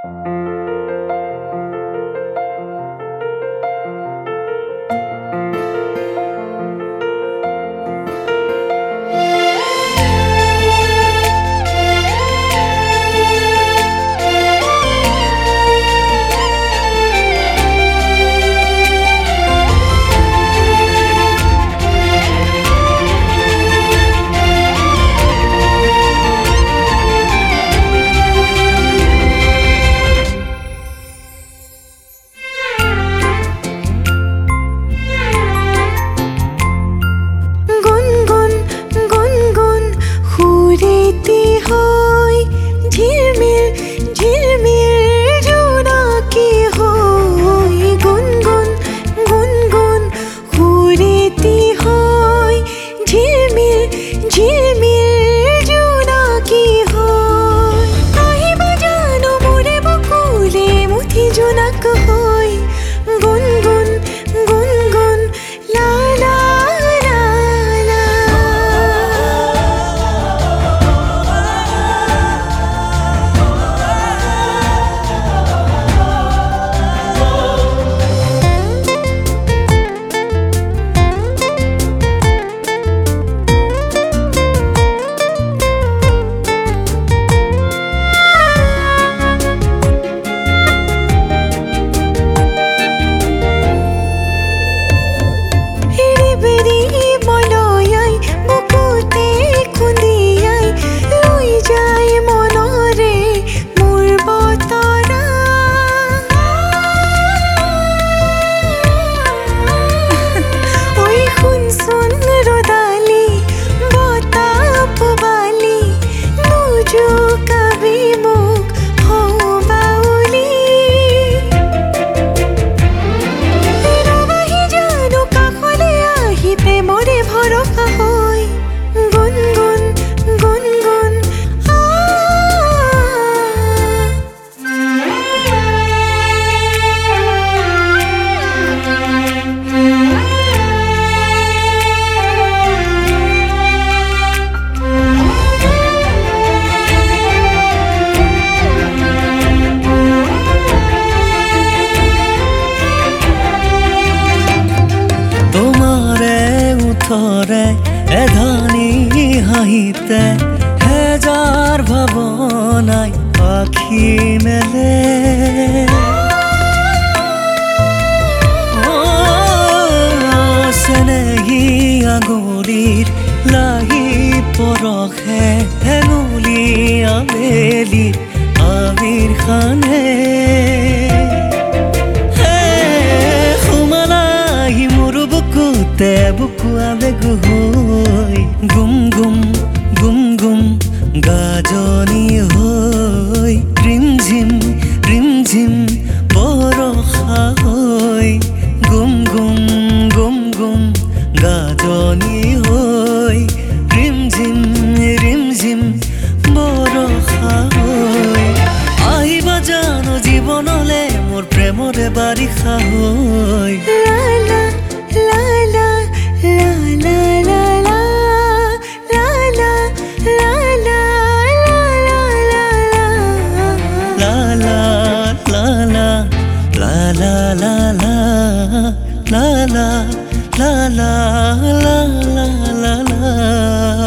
ধৰে এধানি হাঁহিতে হেজাৰ ভাৱনাই আখি মেলে চেনেহী আঙুলিৰ লাহি পৰখে হেঙুলি আবেলি আবিৰ খানে বুকুয়া বেগুই গুম গুম গুম গুম গাজনি হই রিমঝিম রিমঝিম বরষা হই গুম গুম গুম গুম গাজনি হই রিমঝিম রিমঝিম বরষা হই আহিবা জানো জীবনলে মোর প্রেমরে বাৰিষা হই la la la la la la la la